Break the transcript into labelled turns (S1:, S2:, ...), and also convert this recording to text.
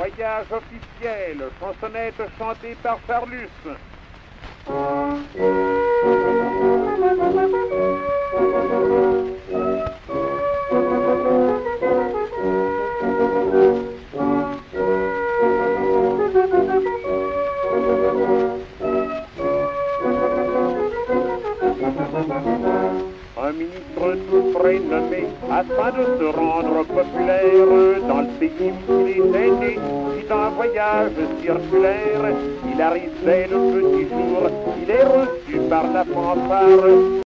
S1: voyage officiel, chansonnette chantée par Charlus. Un ministre tout prénommé, afin de se rendre populaire dans le pays où il était né, fit un voyage circulaire. Il arrivait le petit jour, il est reçu par la fanfare.